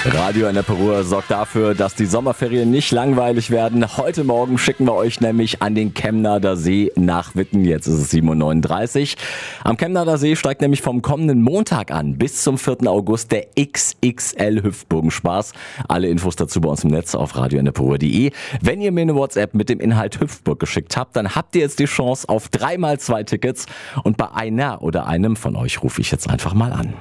Radio Ennepe sorgt dafür, dass die Sommerferien nicht langweilig werden. Heute Morgen schicken wir euch nämlich an den Kemnader See nach Witten. Jetzt ist es 7.39 Uhr. Am Kemnader See steigt nämlich vom kommenden Montag an bis zum 4. August der XXL Hüpfburgenspaß. Alle Infos dazu bei uns im Netz auf radioennepe.de. Wenn ihr mir eine WhatsApp mit dem Inhalt Hüpfburg geschickt habt, dann habt ihr jetzt die Chance auf 3x2 Tickets. Und bei einer oder einem von euch rufe ich jetzt einfach mal an.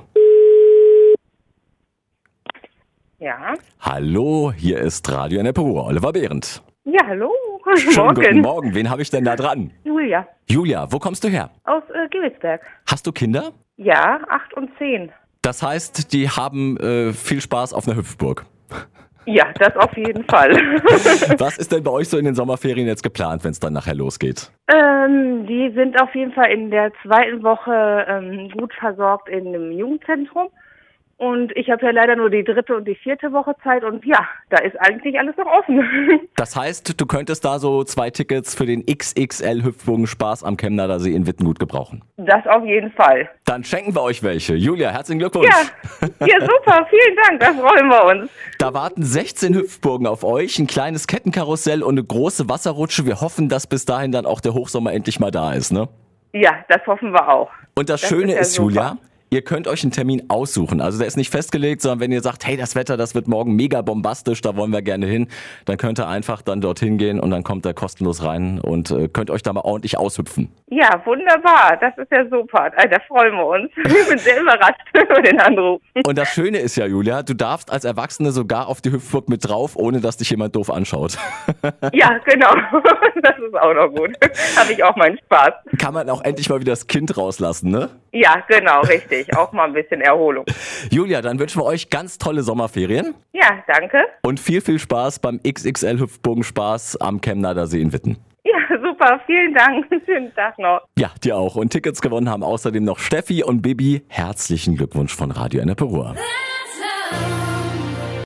Ja. Hallo, hier ist Radio Ennepe, Oliver Behrendt. Ja, hallo. Schönen guten Morgen. Wen habe ich denn da dran? Julia. Julia, wo kommst du her? Aus Gewelsberg. Hast du Kinder? Ja, 8 und 10. Das heißt, die haben viel Spaß auf einer Hüpfburg. Ja, das auf jeden Fall. Was ist denn bei euch so in den Sommerferien jetzt geplant, wenn es dann nachher losgeht? Die sind auf jeden Fall in der zweiten Woche gut versorgt in einem Jugendzentrum. Und ich habe ja leider nur die 3. und die 4. Woche Zeit und ja, da ist eigentlich alles noch offen. Das heißt, du könntest da so 2 Tickets für den XXL Hüpfburgenspaß am Kemnader See in Witten gut gebrauchen. Das auf jeden Fall. Dann schenken wir euch welche. Julia, herzlichen Glückwunsch. Ja, super, vielen Dank, da freuen wir uns. Da warten 16 Hüpfburgen auf euch, ein kleines Kettenkarussell und eine große Wasserrutsche. Wir hoffen, dass bis dahin dann auch der Hochsommer endlich mal da ist, ne? Ja, das hoffen wir auch. Und das Schöne ist, Julia, ihr könnt euch einen Termin aussuchen. Also der ist nicht festgelegt, sondern wenn ihr sagt, hey, das Wetter, das wird morgen mega bombastisch, da wollen wir gerne hin, dann könnt ihr einfach dann dorthin gehen und dann kommt ihr kostenlos rein und könnt euch da mal ordentlich aushüpfen. Ja, wunderbar. Das ist ja super. Da freuen wir uns. Ich bin sehr überrascht über den Anruf. Und das Schöne ist ja, Julia, du darfst als Erwachsene sogar auf die Hüpfburg mit drauf, ohne dass dich jemand doof anschaut. Ja, genau. Das ist auch noch gut. Habe ich auch meinen Spaß. Kann man auch endlich mal wieder das Kind rauslassen, ne? Ja, genau, richtig. Auch mal ein bisschen Erholung. Julia, dann wünschen wir euch ganz tolle Sommerferien. Ja, danke. Und viel Spaß beim XXL Hüpfburgenspaß am Kemnader See in Witten. Ja, super. Vielen Dank. Schönen Tag noch. Ja, dir auch. Und Tickets gewonnen haben außerdem noch Steffi und Bibi. Herzlichen Glückwunsch von Radio Ennepe.